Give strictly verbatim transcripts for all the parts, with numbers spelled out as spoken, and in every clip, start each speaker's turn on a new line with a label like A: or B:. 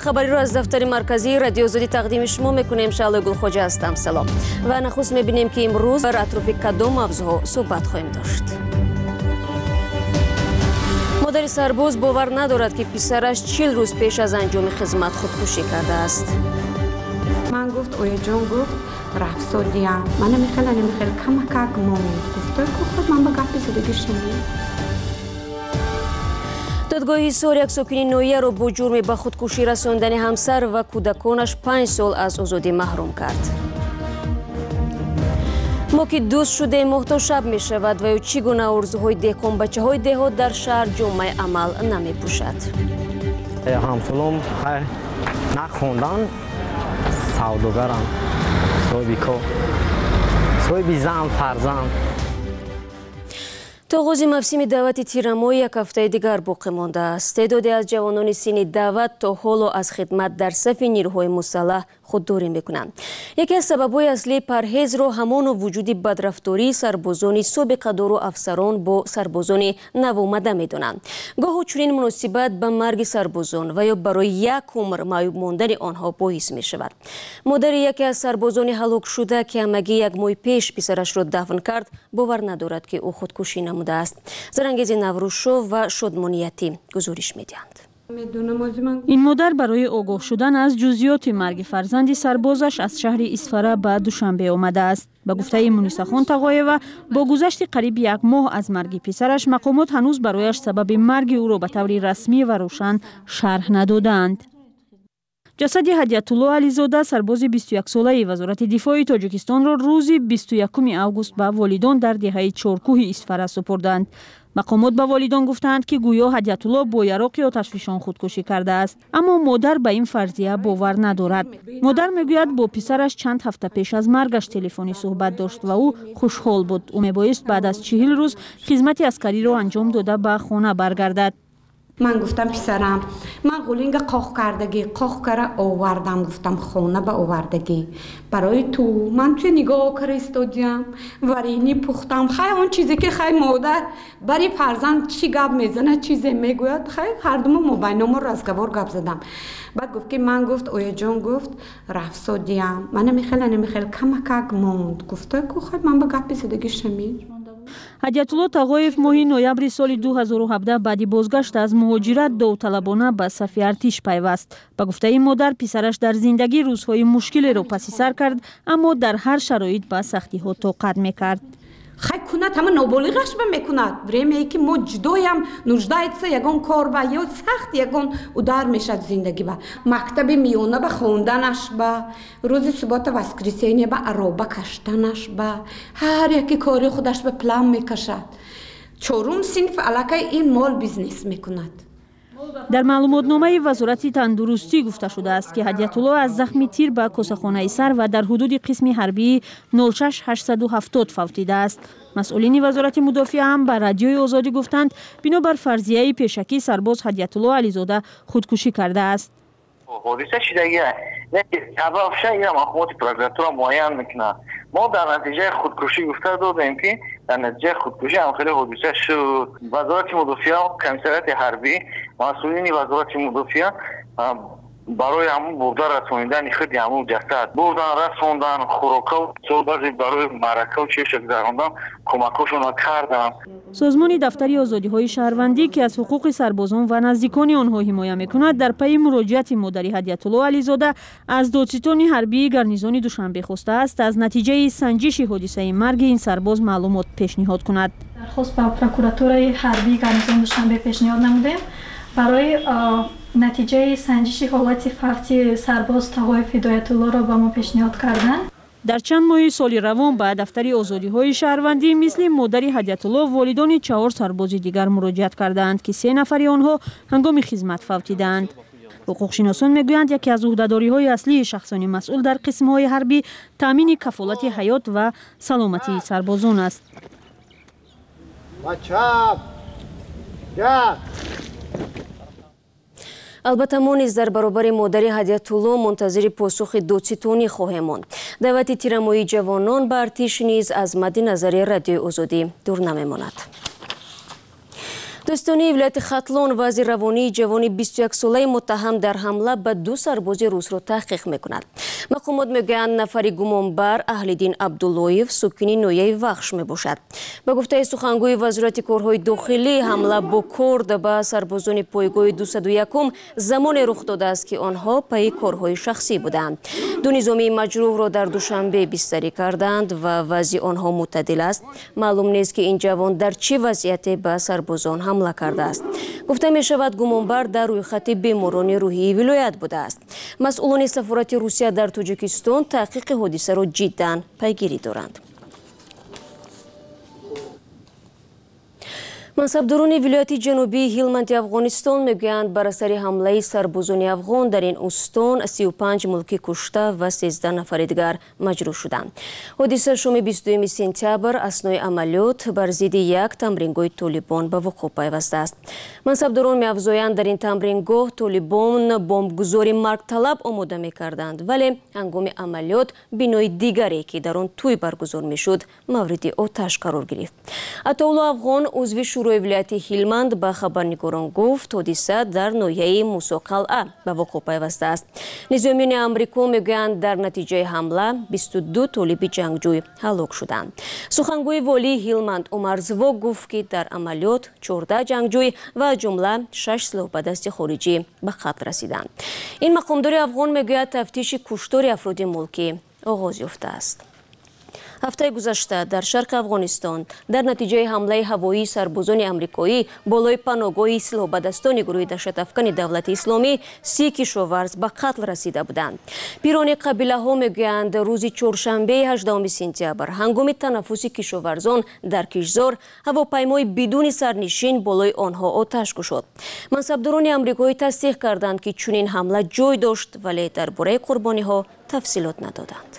A: خبری رو از دفتر مرکزی رادیو آزادی تقدیم شما میکنیم. شعله گلخوجه هستم. سلام. و نخست میبینیم که امروز بر اطراف کدام موضوع صحبت خواهیم داشت. مادر سرباز باور ندارد که پسرش چهل روز پیش از انجام خدمت خودکشی کرده است.
B: من گفت اوی جان گفت رفسودیم. من نمیخوام نمیخوام کمک موند. گفت خود من با گپی زدگی شدم.
A: دادگاه حصار یک ساکن نویه را با جرم به خودکشی رساندن همسر و کودکانش پنج سال از آزادی محروم کرد. ما که دوست شده محتاج شب می شود و چگونه آرزوهای دهقان بچه های دهات در شهر جامعه عمل نمی پوشد.
C: همسالم نخوندن سوداگرم، صاحب کار، صاحب زن فرزند.
A: تا آغاز موسم دعوت تیرمایی یک هفته دیگر باقی مانده است. تعدادی از جوانان سن دعوت تا حالا از خدمت در صف نیروهای مسلح خودداری میکنند. یکی از سبب‌های اصلی پرهیز را همان وجود بدرفتاری سربازان سابقه‌دار و افسران با سربازان نوآمده میدانند. گاه چنین مناسبت به مرگ سربازان و یا برای یک عمر معیوب ماندن آنها باعث می شود. مادر یکی از سربازان هلاک شده که همگی یک ماه پیش پسرش را دفن کرد باور ندارد که او خودکشی نموده است. زرانگیز نوروشو و شادمانیتی گزارش میدهند.
D: این مادر برای آگاه شدن از جزئیات مرگ فرزند سربازش از شهر اسفره به دوشنبه آمده است. به گفته مونیسا خان تقایوا با گذشت قریب یک ماه از مرگ پسرش مقامات هنوز برایش سبب مرگ او را به طور رسمی و روشن شرح ندادند. جسد هدیت الله علیزاده سرباز بیست و یک ساله وزارت دفاع تاجیکستان را روز بیست و یکم آگوست به والدان در دهه چهارکوه اسفره سپردند. مقامات به والدان گفتند که گویا هدیت الله با یراق آتشفشان خودکشی کرده است، اما مادر به این فرضیه باور ندارد. مادر میگوید با پسرش چند هفته پیش از مرگش تلفنی صحبت داشت و او خوشحال بود. او میبایست بعد از چهل روز خدمت عسکری را انجام داده به خانه برگردد.
B: من گفتم پسرم من قولینگ قاق کردگی قاق کرده آوردم، گفتم خونه به آوردگی برای تو. من توی نگاه کر استودیم ورینی پختم. خیلی اون چیزی که خیلی مادر برای فرزند چی گپ میزنه چیزی میگوید خیلی هر دو ما بینامون رزگوار گپ زدم. بعد گفت که من گفت اوی جان گفت رفسودیم. من نمیخوام نمیخوام کمک موند. گفت که خیلی من با گپی زدگی شمید.
D: هدیت الله تقایف ماه نوامبر سال دو هزار و هفده بعد بازگشت از مهاجرت داوطلبانه به صف ارتش پیوست. به گفته این مادر پسرش در زندگی روزهای مشکلی را پس سر کرد، اما در هر شرایط با سختی ها طاقت میکرد.
B: خیلی کند همه نابالغش به میکند. بریم که ما جدایم نوزده ایتسه یگان کار با یا سخت یگان او در میشد زندگی با مکتب میونه با خوندنش با روز صبح واسکریسینی با عرابه کشتنش با هر یکی کاری خودش به پلان میکشد. چهارم صنف علاقه این مال بیزنس میکند.
D: در معلوماتنامه وزارت تندرستی گفته شده است که هدیت الله از زخم تیر به کاسه‌خانه سر و در حدود قسم حربی صفر شش هشتصد و هفتاد فوتیده است. مسئولین وزارت مدافعه هم به رادیوی آزادی گفتند بنابر فرضیه پیشکی سرباز هدیت الله علیزاده خودکشی کرده است.
E: حادثه شدگیه نه سبب شاید مقامات پروکراتور معین میکنه. ما در نتیجه خودکشی گفته دادیم که در نتیجه خودکشی هم خیلی حادثه شد. وزارت مدافعه کمیسریت حربی مسئولین وزارت مدافعه برای همون بردن رسوندن خود همون جسد بردن رسوندن خوراکا و بعضی برای معرکه و چیش گذراندن کمکاشون کردن.
D: سازمان دفتر آزادی‌های شهروندی که از حقوق سربازان و نزدیکان آنها حمایت می‌کند در پی مراجعت مادر هدیت الله علیزاده از دادستان حربی گارنیزون دوشنبه خواسته است از نتیجه سنجش حادثه مرگ این سرباز معلومات پیشنهاد کند.
F: درخواست به پروکراتور حربی گارنیزون دوشنبه پیشنهاد نمودیم برای نتیجه سنجش حالت فردی سرباز تقایف هدایت الله را به ما پیشنهاد کردند.
D: در چند ماه سال روان به دفتر آزادی‌های شهروندی مثل مادر هدیت الله والدان چهار سرباز دیگر مراجعت کردند که سه نفر آنها هنگام خدمت فوتیدند. حقوقشناسان میگویند یکی از عهده‌داری‌های اصلی شخصان مسئول در قسم‌های حربی تامین کفالت حیات و سلامتی سربازان است.
A: البته ما نیز در برابر مادر هدیت الله منتظر پاسخ دادستانی خواهیم ماند. دعوت تیرمایی جوانان به ارتش نیز از مد نظر رادیو آزادی دور نمیماند. دوستانی ولایت ختلون وزیر روانی جوانی بیست و یک ساله متهم در حمله به دو سرباز روس را تحقیق میکند. مقامات میگویند نفری گمانبر اهل‌دین عبداللهیف ساکن نویه وخش میباشد. به گفته سخنگوی وزارت کارهای داخلی حمله با کرد به سربازان پایگاه دویست و یک زمان رخ داده است که آنها پی کارهای شخصی بودند. دو نظامی مجروح را در دوشنبه بستری کردند و وضع آنها معتدل است. معلوم نیست که این جوان در چه وضعیتی به سربازان حمله کرده است. گفته می شود گمانبر در روی خط بیماران روحی ولایت بوده است. مسئولان سفارت روسیه در تاجیکستان تحقیق حادثه را جداً پیگیری دارند. منصبداران ولایت جنوبی هلمند افغانستان میگویند بر اثر حمله سربازان افغان در این استان سی و پنج ملکی کشته و سیزده نفر دیگر مجروح شدند. حادثه شام بیست و دو سپتامبر اثنای عملیات بر ضد یک تمرینگاه طالبان به وقوع پیوسته است. منصبداران می‌افزایند در این تمرینگاه طالبان بمبگذاری مرگ طلب آماده می‌کردند، ولی هنگام عملیات بنای دیگری که در آن توی برگزار می‌شد مورد آتش قرار گرفت. عطاالله افغان عضو شورای ولایت هلمند به خبرنگاران گفت حادثه در ناحیه موسی قلعه به وقوع پیوسته است. نظامیان آمریکا میگویند در نتیجه حمله بیست و دو طالب جنگجوی هلاک شدند. سخنگوی والی هلمند عمر زوا گفت که در عملیات چهارده جنگجوی و جمله شش سلاح به دست خارجی به قتل رسیدند. این مقامدار افغان میگوید تفتیش کشتار افراد ملکی آغاز یافته است. هفته گذشته در شرق افغانستان در نتیجه حمله هوایی سربازان آمریکایی بالای پناهگاه سلاح به دستان گروه دهشت افکن دولت اسلامی سی کشاورز به قتل رسیده بودند. پیران قبیله ها میگویند روز چهارشنبه هجدهم سپتامبر هنگام تنفس کشاورزان در کشزار هواپیمای بدون سرنشین بالای آنها آتش گشود. منصبداران آمریکایی تصدیق کردند که چنین حمله جای داشت، ولی درباره قربانی ها تفصیلات ندادند.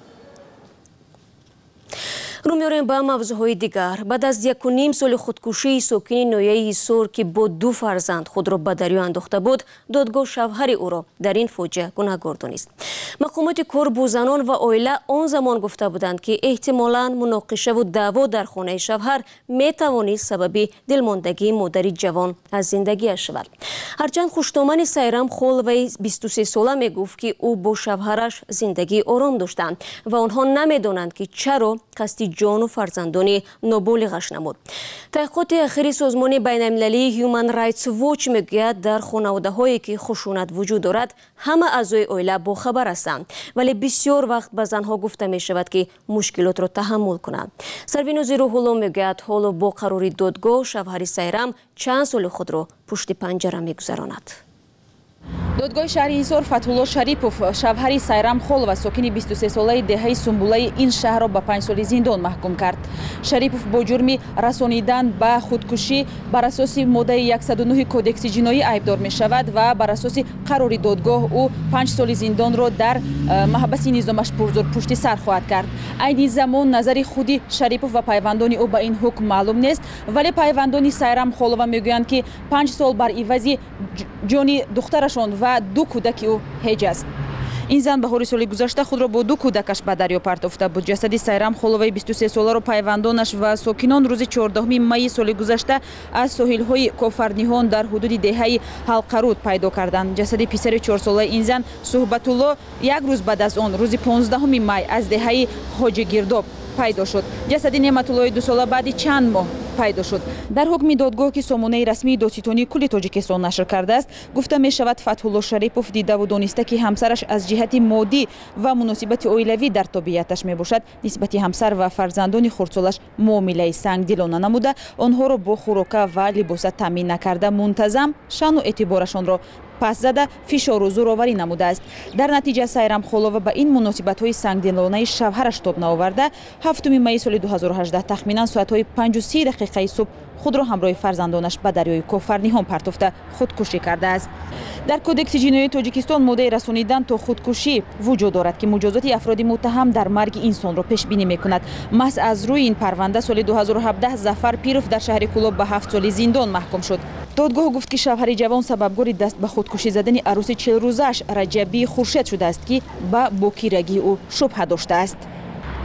A: رو می‌آوریم به موضوعهای دیگر. بعد از یک و نیم سال خودکشی ساکن نویه ایسور که با دو فرزند خود را به دریا انداخته بود، دادگاه شوهر او را در این فاجعه گناهکار دانست. مقامات کار با زنان و عائله آن زمان گفته بودند که احتمالاً مناقشه و دعوا در خانه شوهر می‌توانست سبب دلماندگی مادر جوان از زندگیش شود. هرچند خوشنامان سیرام خول و بیست و سه ساله میگفت که او با شوهرش زندگی آرام داشتند و آنها نمی‌دانند که چرا قصد جان و فرزندان نابالغش نمود. تحقیقات اخیری سازمان بین المللی هیومن رایتس واچ میگوید در خانواده هایی که خشونت وجود دارد همه اعضای عائله با خبر هستند، ولی بسیار وقت به زنها گفته می شود که مشکلات را تحمل کنند. سروینوزی روح الله میگوید حالا با قرار دادگاه شوهر سیرام چند سال خود را پشت پنجره میگذراند.
G: دادگاه شهر ایسور فتح‌الله شریپوف شوهر سیرام خول و ساکن بیست و سه ساله دهه سنبوله این شهر را به پنج سال زندان محکوم کرد. شریپوف با جرم رسانیدن به خودکشی بر اساس ماده صد و نه کودکس جنایی ایبدار می شود و بر اساس قرار دادگاه او پنج سال زندان را در محبس نظامش پرزور پشت سر خواهد کرد. این زمان نظر خودی شریپوف و پیوندان او به این حکم معلوم نیست، ولی پیوندان سیرام خول میگویند که پنج سال بر عوض جان دخترشان و دو کودک او هیچ است. این زن بهار سال گذشته خود را با دو کودکش به دریا پرتافته بود. جسد سیرام خولوی بیست و سه ساله را پیوندانش و ساکنان روز چهاردهم می سال گذشته از ساحل‌های کافرنیهان در حدود دهه حلقرود پیدا کردند. جسد پسر چهار ساله این زن صحبت الله یک روز بعد از آن روز پانزدهم می از دهه حاج گرداب پیدا شد. جسد نعمت الله دو ساله بعد چند ماه پیدا شد. در حکم دادگاه که سامانه رسمی دادستانی کل تاجیکستان نشر کرده است، گفته می شود فتح‌الله شریپوف دیده و دانسته که همسرش از جهت مادی و مناسبت عائلوی در تابعیتش می باشد، نسبت همسر و فرزندان خردسالش معامله سنگدلانه نموده، آنها را با خوراک و لباس تامین نکرده، منتظم شأن و اعتبارشان را پس زده فشار و زورآوری نموده است. در نتیجه سیرام خولوی به این مناسبت‌های سنگدلانه شوهرش تاب نآورده، هفتم می سال دو هزار و هجده تخمینا ساعت‌های پنج و سی دقیقه صبح خود را همراه فرزندانش به دریای کافرنیهان پرتافته خودکشی کرده است. در کودکس جنایی تاجیکستان ماده رسانیدن تا خودکشی وجود دارد که مجازات افراد متهم در مرگ انسان را پیش بینی می‌کند. محض از روی این پرونده سال دو هزار و هفده ظفر پیروف در شهر کلوب به هفت سال زندان محکوم شد. دادگاه گفت که شوهر جوان سببگار دست به خودکشی زدن عروس چهل روزش رجبی خورشید شده است که به باکیرگی او شبهه داشته است.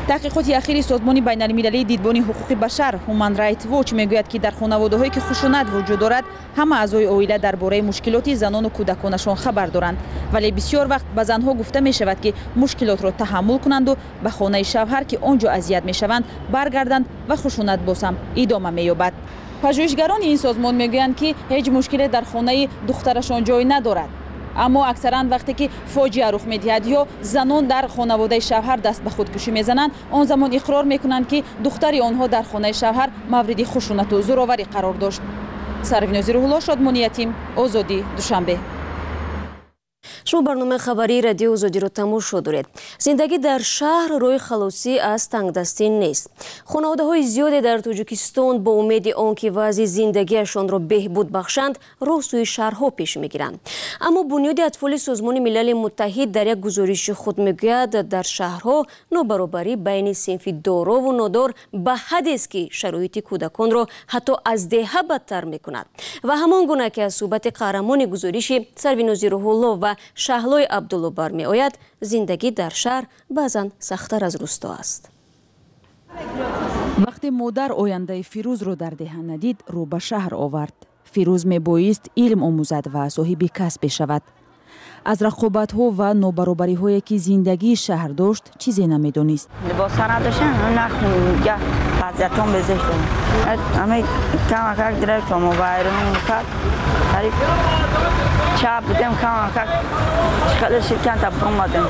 G: таҳқиқоти ахири созмони байналмилалии дидбони ҳуқуқи башар Human Rights Watch мегӯяд, ки дар хонаводаҳое ки хушунат вуҷуд дорад, ҳама аъзои оила дар бораи мушкилоти занону кӯдаконашон хабар доранд, вале бисёр вақт ба занҳо гуфта мешавад, ки мушкилотро таҳаммул кунанду ба хонаи шавҳар, ки он ҷо азият мешаванд, баргарданд ва хушунат боз ҳам идома меёбад. пажӯҳишгарони ин созмон мегӯянд, ки ҳеҷ мушкиле дар хонаи духтарашон ҷой надорад. аммо аксаран вақте ки фоҷиа рух медиҳад ё занон дар хонаводаи шавҳар даст ба худкушӣ мезананд, он замон иқрор мекунанд, ки духтари онҳо дар хонаи шавҳар мавриди хушунату зӯроварӣ қарор дошт. Сарвинози Рӯҳулло, Шодмони Ятим, Озодӣ, Душанбе.
A: шумо барномаи хабарии радиои Озодиро тамошо доред. Зиндагӣ дар шаҳр роҳи халосӣ аз тангдастӣ нест. хонаводаҳои зиёде дар Тоҷикистон бо умеди он ки вазъи зиндагиашонро беҳбуд бахшанд, роҳ сӯи шаҳрҳо пеш мегиранд. Аммо бунёди атфоли Созмони Милали Муттаҳид дар як гузориши худ мегӯяд, дар шаҳрҳо нобаробарӣ байни синфи дорову нодор ба ҳаддест, ки шароити кӯдаконро ҳатто аз деҳа бадтар мекунад. Ва ҳамон гуна ки аз суҳбати қаҳрамони гузориши Сарвинози Рӯҳулло ва Шаҳлои Абдулло бармеояд, зиндагӣ дар шаҳр баъзан сахттар аз рӯсто аст.
G: вақте модар ояндаи Фирӯзро дар деҳа надид, рӯ ба шаҳр овард. Фирӯз мебоист илм омӯзад ва соҳиби касб шавад. аз рақобатҳо ва нобаробариҳое ки зиндагии шаҳр дошт чизе намедонист.
H: либоса надоштем, нахунга вазъиятон безеш дорем. ҳаме камакак директормо байрон мекард. Тарик чап будем камакак шикали ширканта бомадем.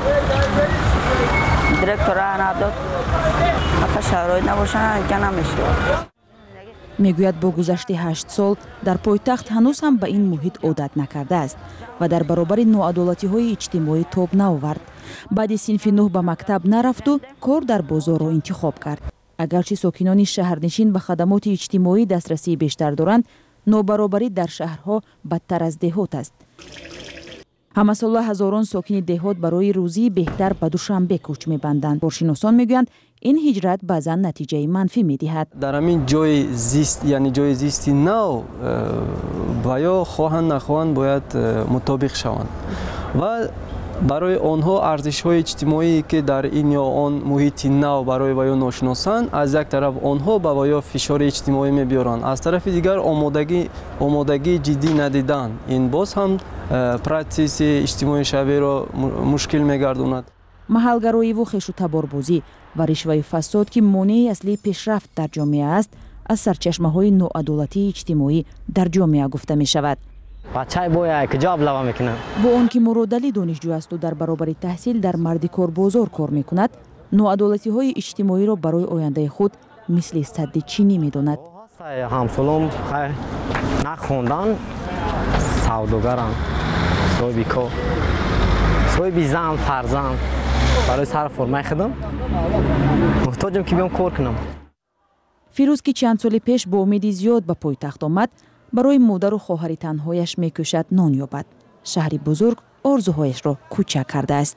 H: Директор раҳ надод. Ҳафта шароит набошанд, ка намешавад.
G: мегӯяд бо гузашти ҳашт сол дар пойтахт ҳанӯз ҳам ба ин муҳит одат накардааст ва дар баробари ноадолатиҳои иҷтимоӣ тоб наовард. баъди синфи нӯҳ ба мактаб нарафту кор дар бозорро интихоб кард. агарчи сокинони шаҳрнишин ба хадамоти иҷтимоӣ дастрасии бештар доранд, нобаробарӣ дар шаҳрҳо бадтар аз деҳот аст. ҳамасола ҳазорон сокини деҳот барои рӯзии беҳтар ба Душанбе кӯч мебанданд. боршиносон мегӯянд, ин ҳиҷрат баъзан натиҷаи манфӣ медиҳад.
I: дар ҳамин ҷои зист, яъне ҷои зисти нав ва ё хоҳанд нахоҳанд бояд мутобиқ шаванд ва барои онҳо арзишҳои иҷтимоие ки дар ин ё он муҳити нав барои ва ё ношиносанд, аз як тараф онҳо ба ва ё фишори иҷтимоӣ мебиёранд, аз тарафи дигар омодагӣ омодагии ҷиддӣ надидан, ин боз ҳам протесси иҷтимоии шаҳриро мушкил мегардонад.
G: маҳалгароиву хешу-таборбозӣ ва ришваи фасод, ки монеи аслии пешрафт дар ҷомеа аст, аз сарчашмаҳои ноадолатии иҷтимоӣ дар ҷомеа гуфта мешавад.
C: бачаи боя киҷо аблава мекунад.
G: бо он ки Муродалӣ донишҷӯ асту дар баробари таҳсил дар марди корбозор кор мекунад, ноадолатиҳои иҷтимоиро барои ояндаи худ мисли садди чинӣ медонад.
C: ҳамсолам нахондан савдогарам, соҳиби кор, соҳиби зан, фарзанд, барои сар формаи худам муҳтоҷам, ки биём кор кунам.
G: Фирӯз, ки чанд соли пеш бо умеди зиёд ба пойтахт омад, барои модару хоҳари танҳояш мекӯшад нон ёбад. шаҳри бузург орзуҳояшро кӯчак кардааст.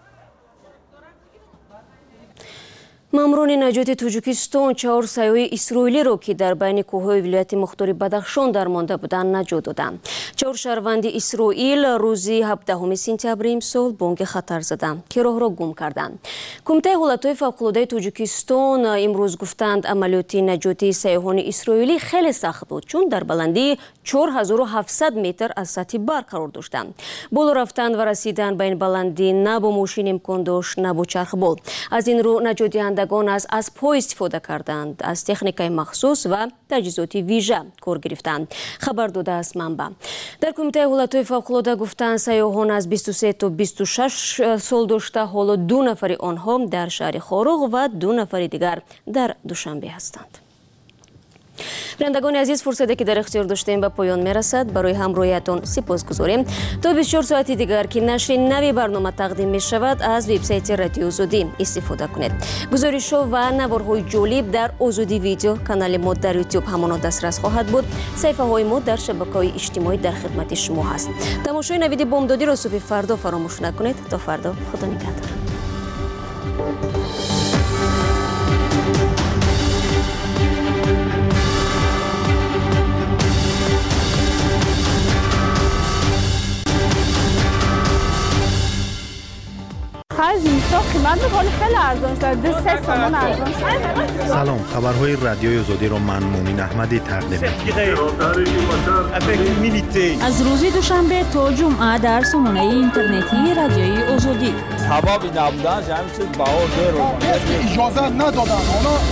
A: маъмурони наҷоти Тоҷикистон чаҳор сайёҳи исроилиро, ки дар байни кӯҳҳои вилояти мухтори Бадахшон дармонда буданд, наҷот доданд. чаҳор шаҳрванди Исроил рӯзи ҳабдаҳуми сентябри имсол бонги хатар заданд, ки роҳро гум карданд. Кумитаи ҳолатҳои фавқулодаи Тоҷикистон имрӯз гуфтанд, амалиёти наҷоти сайёҳони исроилӣ хеле сахт буд, чун дар баландии чор ҳазору ҳафтсад метр аз сатҳи бар қарор доштанд. боло рафтан ва расидан ба ин баландӣ на бо мошин имкон дошт, на бо чархбол. аз ин рӯ наҷотдиҳандагон аз аспҳо истифода карданд, аз техникаи махсус ва таҷҳизоти вижа кор гирифтанд, хабар додааст манба. дар кумитаи ҳолатҳои фавқулода гуфтанд, сайёҳон аз бисту се то бисту шаш сол дошта ҳоло ду нафари онҳо дар шаҳри Хоруғ ва ду нафари дигар дар Душанбе ҳастанд. бинандагони азиз, фурсате ки дар ихтиёр доштем ба поён мерасад. барои ҳамроҳиятон сипосгузорем. то бисту чор соати дигар ки нашри нави барнома тақдим мешавад, аз вебсайти Радиои Озодӣ истифода кунед. гузоришҳо ва наворҳои ҷолиб дар Озодӣ видео канали мо дар ютуб ҳамоно дастрас хоҳад буд. саҳифаҳои мо дар шабакаҳои иҷтимоӣ дар хидмати шумо ҳаст. тамошои навиди бомдодиро субҳи фардо фаромӯш накунед. то фардо, худо нигаҳдор.
J: آخر زمستان قیمت میکنه خیلی ارزان شد. دو سه تومن ارزان شد.
K: سلام، خبرهای رادیوی آزادی را من مؤمن احمدی تقدیم می‌کنم.
D: از روز دوشنبه تا جمعه در سامانه اینترنتی رادیوی آزادی.
L: حبابی نبودن همین چیز باور داره.
M: اجازه ندادن.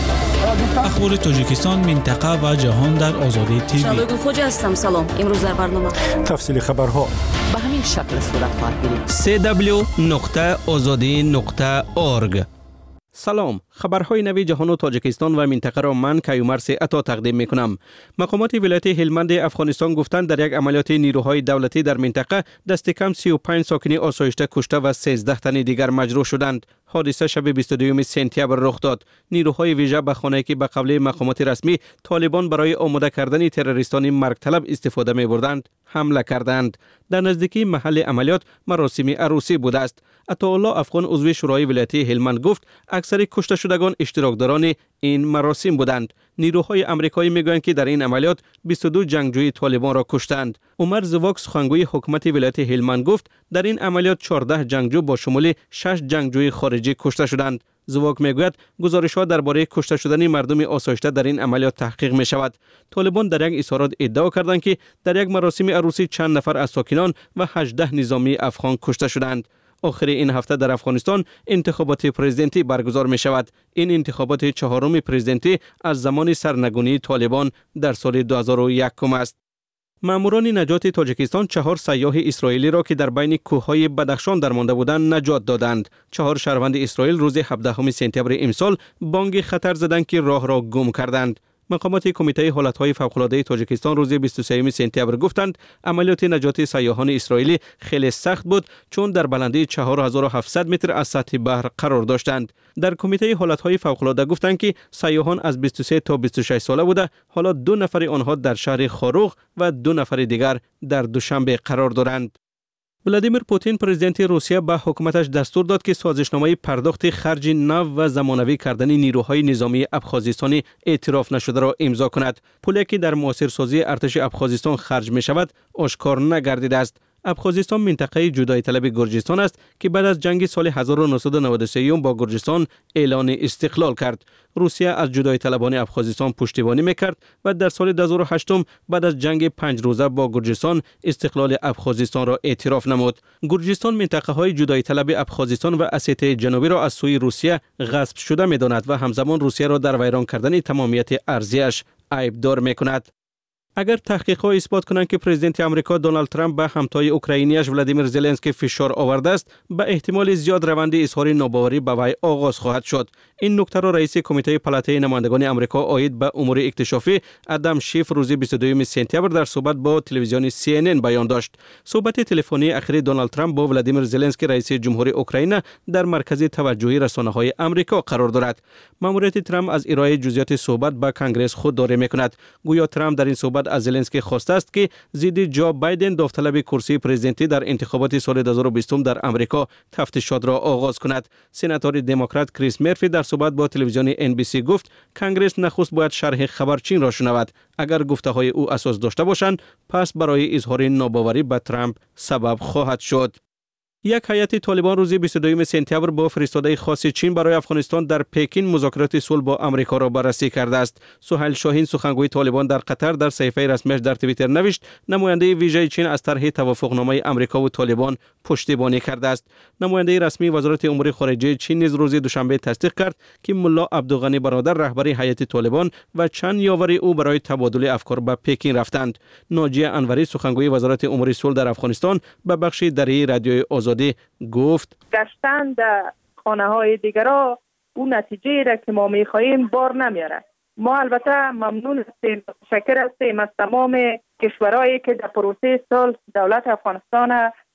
N: اخبار تاجیکستان، منطقه و جهان در آزادی تیوی.
A: شالوی خوج هستم. سلام. امروز در برنامه
M: تفصیل خبرها
O: به همین شکل صورت خواهد گرفت.
P: سی دبلیو نقطه آزادی نقطه اورگ. سلام، خبرهای نوی جهان و تاجیکستان و منطقه را من کیومرث عطا تقدیم می کنم. مقامات ولایت هلمند افغانستان گفتند در یک عملیات نیروهای دولتی در منطقه دست کم سی و پنج ساکن آسایشته کشته و سیزده تن دیگر مجروح شدند. حادثه شب بیست و دوم سپتامبر رخ داد. نیروهای ویژه به خانه‌ای که به قبل مقامات رسمی طالبان برای آماده کردن تروریستان مرگ طلب استفاده می بردند حمله کردند. در نزدیکی محل عملیات مراسم عروسی بوده است. عطاالله افغان عضو شورای ولایتی هلمند گفت اکثر کشته شدگان اشتراکداران این مراسم بودند. نیروهای آمریکایی میگویند که در این عملیات بیست و دو جنگجوی طالبان را کشتند. عمر زواک سخنگوی حکومت ولایت هلمند گفت در این عملیات چهارده جنگجو با شمول شش جنگجوی خارجی کشته شدند. زواک میگوید گزارش‌ها درباره کشته شدن مردم آسایشته در این عملیات تحقیق می شود. طالبان در یک اظهارات ادعا کردند که در یک مراسم عروسی چند نفر از ساکنان و هجده نظامی افغان کشته شدند. آخر این هفته در افغانستان انتخابات پرزیدنتی برگزار می شود. این انتخابات چهارم پرزیدنتی از زمان سرنگونی طالبان در سال دو هزار و یک است. ماموران نجات تاجیکستان چهار سیاح اسرائیلی را که در بین کوههای بدخشان درمانده بودند نجات دادند. چهار شهروند اسرائیل روز هفدهم سپتامبر امسال بانگ خطر زدند که راه را گم کردند. مقامات کمیته حالتهای فوق‌العاده تاجیکستان روز بیست و سوم سپتامبر گفتند عملیات نجات سیاحان اسرائیلی خیلی سخت بود چون در بلندی چهار هزار و هفتصد متر از سطح بحر قرار داشتند. در کمیته حالتهای فوق‌العاده گفتند که سیاحان از بیست و سه تا بیست و شش ساله بوده. حالا دو نفر آنها در شهر خاروغ و دو نفر دیگر در دوشنبه قرار دارند. ولادیمیر پوتین پرزیدنت روسیه به حکومتش دستور داد که سازشنامه پرداخت خرج نو و زمانوی کردن نیروهای نظامی ابخازستانی اعتراف نشده را امضا کند. پولی که در موثرسازی ارتش ابخازستان خرج می شود آشکار نگردیده است. ابخازستان منطقه جدایی طلب گرجستان است که بعد از جنگ سال هزار و نهصد و نود و سه با گرجستان اعلان استقلال کرد. روسیه از جدایی طلبان ابخازستان پشتیبانی میکرد و در سال دو هزار و هشت بعد از جنگ پنج روزه با گرجستان استقلال ابخازستان را اعتراف نمود. گرجستان منطقه های جدایی طلب ابخازستان و اسیته جنوبی را از سوی روسیه غصب شده میداند و همزمان روسیه را در ویران کردن تمامیت ارضیش عیبدار میکند. اگر تحقیقات اثبات کنند که پرزیدنت آمریکا دونالد ترامپ به همتای اوکراینیش ولادیمیر زلنسکی فشار آورده است، به احتمال زیاد روند اظهار ناباوری به وی آغاز خواهد شد. این نکته را رئیس کمیته پالاتای نمایندگان آمریکا عاید به امور اکتشافی ادم شیف روز بیست و دوم سپتامبر در صحبت با تلویزیون سی ان ان بیان داشت. صحبت تلفنی اخیر دونالد ترامپ با ولادیمیر زلنسکی رئیس جمهوری اوکراین در مرکز توجه رسانه‌های آمریکا قرار دارد. ماموریت ترامپ از ارائه جزئیات صحبت به کنگره خودداری می‌کند. گویا ترامپ در این صحبت از زلنسکی خواسته است که ضد جو بایدن داوطلب کرسی پرزیدنتی در انتخابات سال دو هزار و بیست در آمریکا تفتیشات را آغاز کند. سناتور دموکرات کریس مرفی در صحبت با تلویزیون ان بی سی گفت کنگره نخست باید شرح خبرچین را شنود. اگر گفته‌های او اساس داشته باشند پس برای اظهار ناباوری به ترامپ سبب خواهد شد. یک هیئت طالبان روز بیست و دوم سپتامبر با فرستاده خاص چین برای افغانستان در پکین مذاکرات صلح با آمریکا را بررسی کرده است. سهیل شاهین سخنگوی طالبان در قطر در صفحه رسمیش در توییتر نوشت نماینده ویژه چین از طرح توافقنامه آمریکا و طالبان پشتیبانی کرده است. نماینده رسمی وزارت امور خارجه چین نیز روز دوشنبه تصدیق کرد که ملا عبدالغنی برادر رهبر هیئت طالبان و چند یاور او برای تبادل افکار به پکین رفتند. ناجیه انوری سخنگوی وزارت امور صلح در افغانستان به بخش دری رادیوی آزادی گفت
Q: گشتن در خانه های دیگرها اون نتیجه را که ما میخواهیم بار نمیاره. ما البته ممنون هستیم، شکر هستیم از تمام کشورهایی که در پروسه صلح دولت افغانستان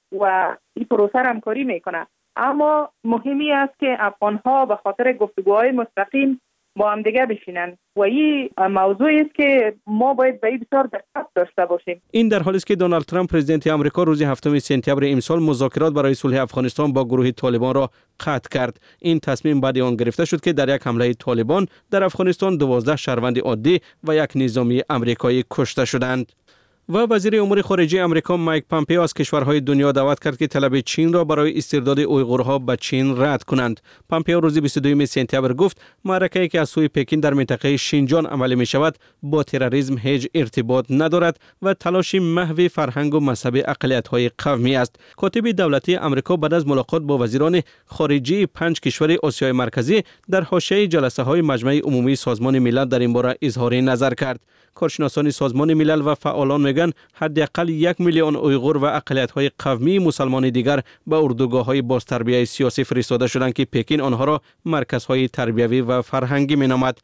Q: و این پروسه را همکاری میکنه، اما مهمی است که افغانها به خاطر گفتگوهای مستقیم با هم دیگه بشینن و این موضوعی است که ما باید به این بسیار دقت داشته باشیم.
P: این در حالی است که دونالد ترامپ پرزیدنت آمریکا روز هفتم سپتامبر امسال مذاکرات برای صلح افغانستان با گروه طالبان را قطع کرد. این تصمیم بعد آن گرفته شد که در یک حمله طالبان در افغانستان دوازده شهروند عادی و یک نظامی آمریکایی کشته شدند. و وزیر امور خارجه آمریکا مایک پامپئو از کشورهای دنیا دعوت کرد که طلب چین را برای استرداد اویغورها به چین رد کنند. پامپئو روز بیست و دوم سپتامبر گفت معرکه‌ای که از سوی پکین در منطقه شینجان عملی می شود با تروریسم هیچ ارتباط ندارد و تلاش محو فرهنگ و مذهب اقلیت‌های قومی است. کاتب دولتی آمریکا بعد از ملاقات با وزیران خارجه پنج کشور آسیای مرکزی در حاشیه جلسه‌های مجمع عمومی سازمان ملل در این باره اظهار نظر کرد. کارشناسان سازمان ملل و فعالان میگن حداقل یک میلیون اویغور و اقلیت‌های قومی مسلمان دیگر به اردوگاه‌های بازتربیه سیاسی فرستاده شدند که پکین آنها را مرکزهای تربیوی و فرهنگی مینامد.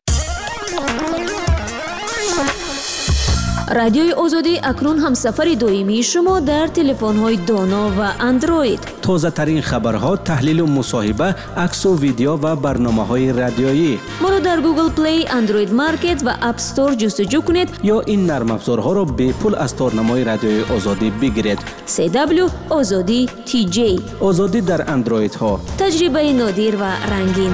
A: رادیوی آزادی اکنون همسفر دائمی شما در تلفن‌های دانا و اندروید.
P: تازه ترین خبرها، تحلیل و مصاحبه، عکس و ویدیو و برنامه‌های رادیویی.
A: ما را در گوگل پلی، اندروید مارکت و اپ استور جستجو کنید
P: یا این نرم افزارها را به پول از تارنمای رادیوی آزادی بگیرید.
A: سی دبلیو آزادی تی جی.
P: آزادی در اندروید ها.
A: تجربه نادر و رنگین.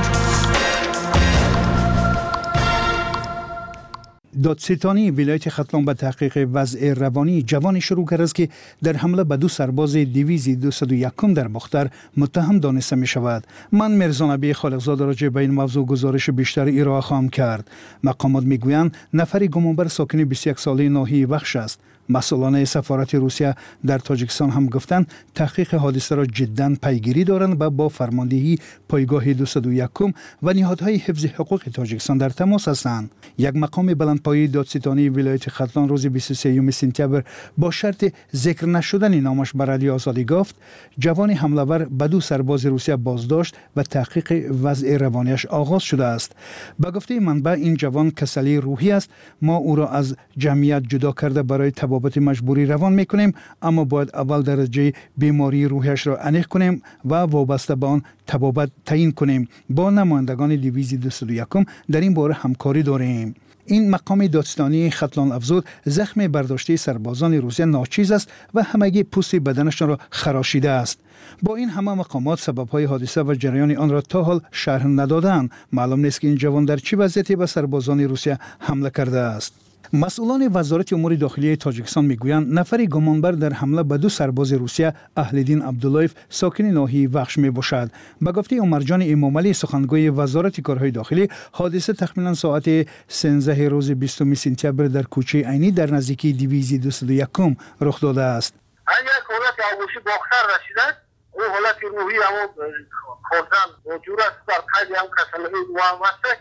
M: دادستانی ولایت ختلان به تحقیق وضع روانی جوانی شروع کرده است که در حمله به دو سرباز دیویزی دویست و یک در مختار متهم دانسته می شود. من مرزا نبی خالقزاد راجع به این موضوع گزارش بیشتر ارائه خواهم کرد. مقامات می گویند نفری گمانبر ساکن بیست و یک ساله ناحیه وخش است. مسئولان سفارت روسیه در تاجیکستان هم گفتند تحقیق حادثه را جدا پیگیری دارند و با فرماندهی پایگاه دویست و یک و نهادهای حفظ حقوق تاجیکستان در تماس هستند. یک مقام بلندپایه دادستانی ولایت ختلان روز بیست و سوم سپتامبر با شرط ذکر نشدن نامش بر رادیو آزادی گفت جوان حمله‌ور به دو سرباز روسیه بازداشت و تحقیق وضع روانیش آغاز شده است. به گفته منبع این جوان کسلی روحی است. ما او را از جمعیت جدا کرده برای بابت مجبوری روان میکنیم، اما باید اول درجه بیماری روحش را انیق کنیم و وابسته به آن تبابت تعیین کنیم. با نمایندگان دیویزی دویست و یک در این باره همکاری داریم. این مقام دادستانی ختلان افزود زخم برداشته سربازان روسیه ناچیز است و همگی پوست بدنشان را خراشیده است. با این همه مقامات سبب‌های حادثه و جریان آن را تا حال شرح ندادند. معلوم نیست که این جوان در چه وضعیتی به سربازان روسیه حمله کرده است. مسئولان وزارت امور داخلی تاجیکستان میگویند نفری گمانبر در حمله به دو سرباز روسیه اهل‌دین عبداللهیف ساکن ناحیه وخش میباشد. به گفته عمرجان امامعلی سخنگوی وزارت کارهای داخلی رادیوی تخمینا ساعت سیزده روز بیستم سپتامبر در کوچه عینی در نزدیکی دیویزی دویست و یک رخ داده است.
E: اگر حالت آغوشی باختر رسیده او حالت روحی هم خوردن موجود است در قید هم کسلهی دوام است.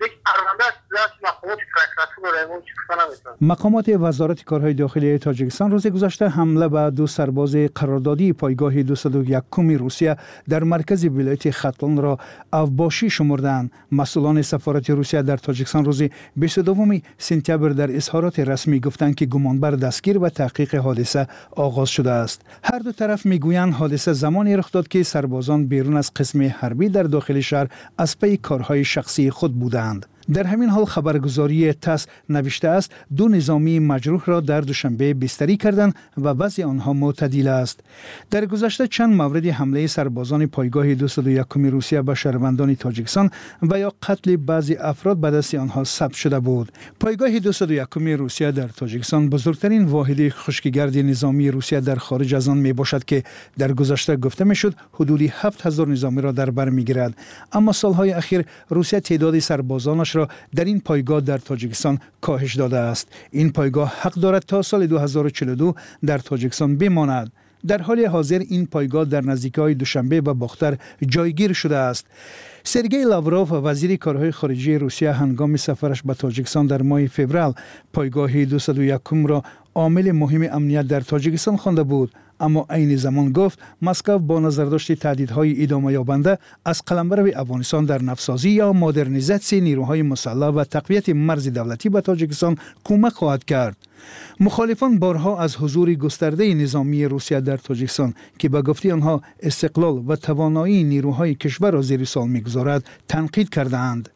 M: مقامات وزارت کارهای داخلی تاجیکستان روز گذشته حمله به دو سرباز قراردادی پایگاه دویست و یک روسیه در مرکز ولایت ختلان را اوباشی شمردند. مسئولان سفارت روسیه در تاجیکستان روز بیست و دوم سپتامبر در اظهارات رسمی گفتند که گمانبر دستگیر و تحقیق حادثه آغاز شده است. هر دو طرف میگویند حادثه زمانی رخ داد که سربازان بیرون از قسم حربی در داخل شهر از پی کارهای شخصی خود بودند. در همین حال خبرگزاری تاس نوشته است دو نظامی مجروح را در دوشنبه بستری کردند و وضع آنها معتدل است. در گذشته چند مورد حمله سربازان پایگاه دویست و یک روسیه به شهروندان تاجیکستان و یا قتل بعضی افراد به دست آنها ثبت شده بود. پایگاه دویست و یک روسیه در تاجیکستان بزرگترین واحد خشکیگرد نظامی روسیه در خارج از آن می باشد که در گذشته گفته میشد حدود هفت هزار نظامی را در بر میگیرد. اما سالهای اخیر روسیه تعداد سربازانش را در این پایگاه در تاجیکستان کاهش داده است. این پایگاه حق دارد تا سال دو هزار و چهل و دو در تاجیکستان بماند. در حال حاضر این پایگاه در نزدیکی دوشنبه و باختر جایگیر شده است. سرگئی لاوروف وزیر کارهای خارجه روسیه هنگام سفرش به تاجیکستان در ماه فوریه پایگاه دویست و یک را عامل مهم امنیت در تاجیکستان خوانده بود، اما عین زمان گفت مسکو با نظرداشت تهدیدهای ادامه یابنده از قلمرو افغانستان در نفسازی یا مدرنیزاسیون نیروهای مسلح و تقویت مرز دولتی به تاجیکستان کمک خواهد کرد. مخالفان بارها از حضور گسترده نظامی روسیه در تاجیکستان که به گفته آنها استقلال و توانایی نیروهای کشور را زیر سوال می‌گذارد تنقید کردند.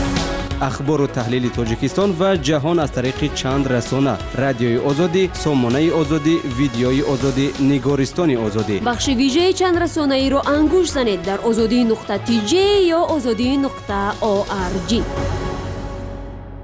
P: اخبار و تحلیل تاجیکستان و جهان از طریق چند رسانه: رادیوی آزادی، سامانه آزادی، ویدیوی آزادی، نگارستان آزادی.
A: بخش ویژه چند رسانه ای را انگوش زنید در آزادی نقطه تی جی یا آزادی نقطه او آر جی.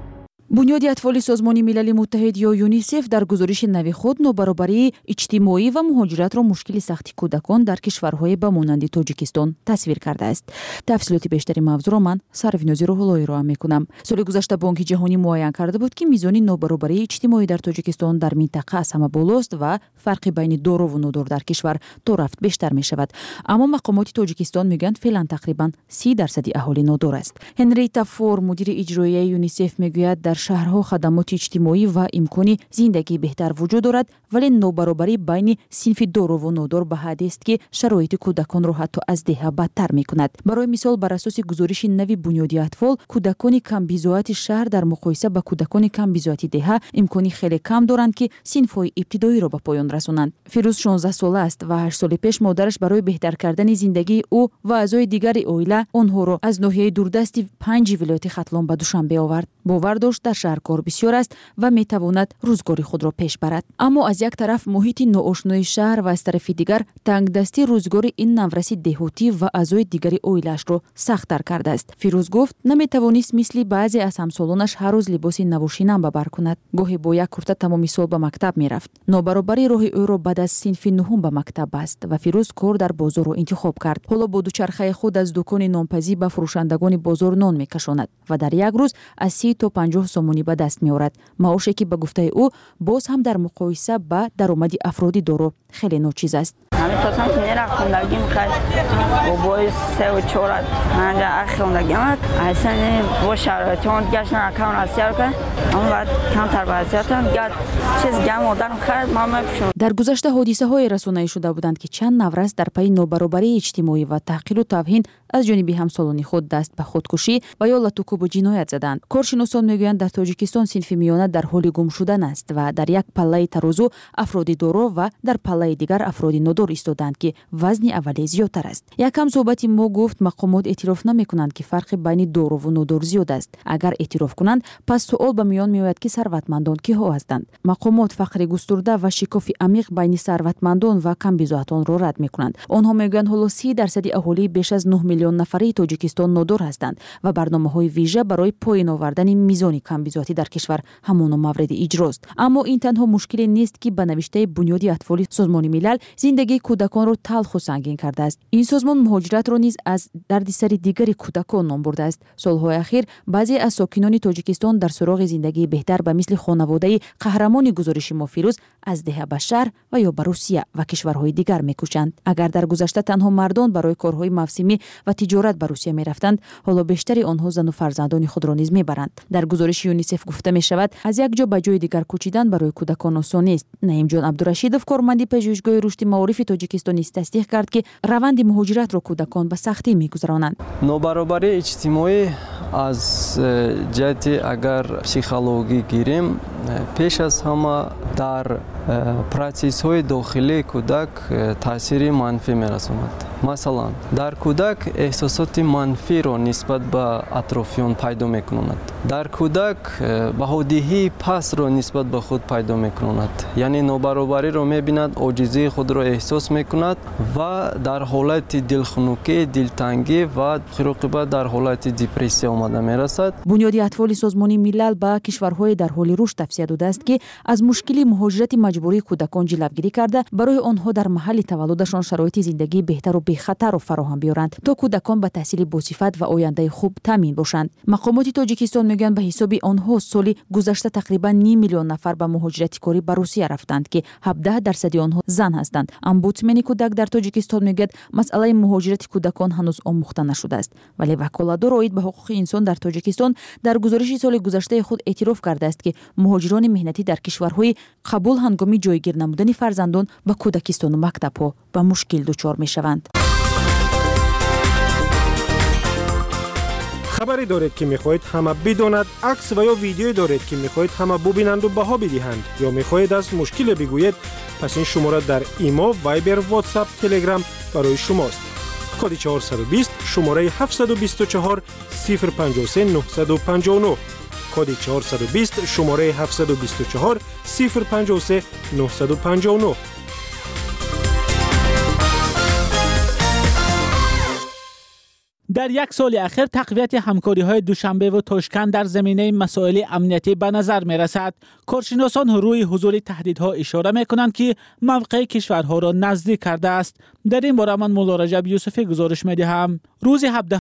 G: бунёди атфоли созмони милали муттаҳид ё юнисеф дар гузориши нави худ нобаробарии иҷтимоӣ ва муҳоҷиратро мушкили сахти кӯдакон дар кишварҳое ба монанди тоҷикистон тасвир кардааст. тафсилоти бештари мавзӯъро ман Сарвинози Рӯҳуллоҳӣ роҳ мекунам. соли гузашта Бонки ҷаҳонӣ муайян карда буд ки мизони нобаробарии иҷтимоӣ дар тоҷикистон дар минтақа аз ҳама болост ва фарқи байни дорову нодор дар кишвар то рафт бештар мешавад. аммо мақомоти тоҷикистон мегӯянд феълан тақрибан си дарсади аҳолӣ нодор аст. Ҳенрита Фор, мудири иҷроияи юнисеф, мегӯяд дар шаҳрҳо хадамоти иҷтимоӣ ва имкони зиндагии беҳтар вуҷуд дорад, вале нобаробарӣ байни синфи дорову нодор ба ҳаддест ки шароити кӯдаконро ҳатто аз деҳа бадтар мекунад. барои мисол, бар асоси гузориши нави бунёди атфол, кӯдакони камбизоати шаҳр дар муқоиса ба кӯдакони камбизоати деҳа имкони хеле кам доранд ки синфҳои ибтидоиро ба поён расонанд. Фирӯз шонздаҳ сола аст ва ҳашт соли пеш модараш барои беҳтар кардани зиндагии ӯ ва аъзои дигари оила онҳоро аз ноҳияи дурдасти панҷи вилояти Хатлон ба Душанбе овард. бовар дошт дар шаҳр кор бисёр аст ва метавонад рӯзгори худро пеш барад. аммо аз як тараф муҳити ноошнои шаҳр ва аз тарафи дигар тангдастӣ рӯзгори ин навраси деҳотӣ ва аъзои дигари оилаашро сахттар кардааст. Фирӯз гуфт, наметавонист мисли баъзе аз ҳамсолонаш ҳар рӯз либоси навушинам ба бар кунад. гоҳе бо як курта тамоми сол ба мактаб мерафт. нобаробари роҳи ӯро баъд аз синфи нуҳум ба мактаб баст ва Фирӯз кор дар бозорро интихоб кард. ҳоло бо дучархаи худ аз дукони нонпазӣ ба фурӯшандагони бозор нон мекашонад ва дар як рӯз аз си то панҷоҳ сомонӣ ба даст меорад. маоше ки ба гуфтаи ӯ боз ҳам дар муқоиса ба даромади афроди доро хеле ночиз аст.
H: ҳамин тосам ки нерахондагим хай бо бои севу чора панҷа ахондагим айсан бо шароитон гашна акаун асяр ка ам бад камтар вазиятан гад чиз гам одан хай мама пишо. дар гузашта ҳодисаҳои расонаӣ шуда буданд ки чанд наврас дар пайи нобаробарии иҷтимоӣ ва таҳқиру тавҳин аз ҷониби ҳамсолони худ даст ба худкушӣ ва ё латукубу ҷиноят заданд. коршиносон мегӯянд, дар тоҷикистон синфи миёна дар ҳоли гум шудан аст ва дар як паллаи тарозу афроди доро ва дар паллаи дигар афроди нодор истоданд ки вазни аввалӣ зиёдтар аст. якам суҳбати мо гуфт, мақомот эътироф намекунанд ки фарқи байни дорову нодор зиёд аст. агар эътироф кунанд, пас суол ба миён меояд ки сарватмандон киҳо ҳастанд. мақомот фақри густурда ва шикофи амиқ байни сарватмандон ва камбизоатонро рад мекунанд. онҳо мегӯянд ҳоло си дарсади аҳолии беш аз нӯҳ миллион нафараи тоҷикистон нодор ҳастанд ва барномаҳои вижа барои поин овардани мизони камбизоатӣ дар кишвар ҳамоно мавриди иҷрост. аммо ин танҳо мушкиле нест ки ба навиштаи бунёди атфоли созмони милал зиндагии кӯдаконро талху сангин кардааст. ин созмон муҳоҷиратро низ аз дарди сари дигари кӯдакон ном бурдааст. солҳои ахир баъзе аз сокинони тоҷикистон дар суроғи зиндагии беҳтар ба мисли хонаводаи қаҳрамони гузориши мо Фирӯз аз деҳа ба шаҳр ва ё ба Русия ва кишварҳои дигар мекӯчанд. агар дар гузашта танҳо мардон барои корҳои мавсимӣ ва тиҷорат ба Русия мерафтанд, ҳоло бештари онҳо зану фарзандони худро низ мебаранд. дар гузориши юнисеф гуфта мешавад, аз як ҷо ба ҷои дигар кӯчидан барои кӯдакон осон нест. Наимҷон Абдурашидов, корманди пежӯҳишгоҳи рушди маорифи Тоҷикистон, низ тасдиқ кард ки раванди муҳоҷиратро кӯдакон ба сахтӣ мегузаронанд.
I: нобаробарии иҷтимоӣ аз ҷиҳати агар психологӣ гирем, пеш аз ҳама дар протессҳои дохилии кӯдак таъсири манфӣ мерасонад. масалан, дар кӯдак эҳсосоти манфиро нисбат ба атрофиён пайдо мекунонад. дар кӯдак баҳодиҳии пастро нисбат ба худ пайдо мекунонад. яъне нобаробариро мебинад, оҷизии худро эҳсос мекунад ва дар ҳолати дилхунукӣ, дилтангӣ ва охироқибат дар ҳолати депрессия омада мерасад.
G: бунёди атфоли созмони милал ба кишварҳои дар ҳоли рушд тавсия додааст ки аз мушкили муҳоҷирати маҷбурии кӯдакон ҷилавгирӣ карда, барои онҳо дар маҳалли таваллудашон шароити зиндагии беҳтару бехатарро фароҳам биёранд, то кӯдакон ба таҳсили босифат ва ояндаи хуб таъмин бошанд. мақомоти Тоҷикистон мегӯянд, ба ҳисоби онҳо соли гузашта тақрибан ним миллион нафар ба муҳоҷирати корӣ ба Русия рафтанд ки ҳабдаҳ дарсади онҳо зан ҳастанд. омбудсмени кӯдак дар Тоҷикистон мегӯяд, масъалаи муҳоҷирати кӯдакон ҳанӯз омӯхта нашудааст, вале ваколатдор оид ба ҳуқуқи инсон дар Тоҷикистон дар гузориши соли гузаштаи худ эътироф кардааст ки муҳоҷирони меҳнатӣ дар кишварҳои қабул ҳангоми ҷойгир намудани фарзандон ба кӯдакистону мактабҳо ба мушкил дучор мешаванд.
R: хабаре доред ки мехоҳед ҳама бидонад, акс ва ё видеое доред ки мехоҳед ҳама бубинанду баҳо бидиҳанд ё мехоҳед аз мушкиле бигӯед, пас ин шумора дар имо, вайбер, ватсап, телеграм барои шумост. коди чаҳорсаду бист шумораи ҳафтсаду бисту чаҳор сифр панҷоҳ се нуҳсаду панҷоҳ нӯҳ коди чаҳорсаду бист шумораи ҳафтсаду бисту чаҳор сифр панҷоҳ се нуҳсаду панҷоҳ нӯҳ.
S: در یک سال اخیر تقویت همکاری‌های دوشنبه و تاشکند در زمینه مسائل امنیتی به نظر می‌رسد. کارشناسان روی حضور تهدیدها اشاره می‌کنند که موقع کشورها را نزدیک کرده است. در این باره من مولا رجب یوسفی گزارش می‌دهم. روز هفده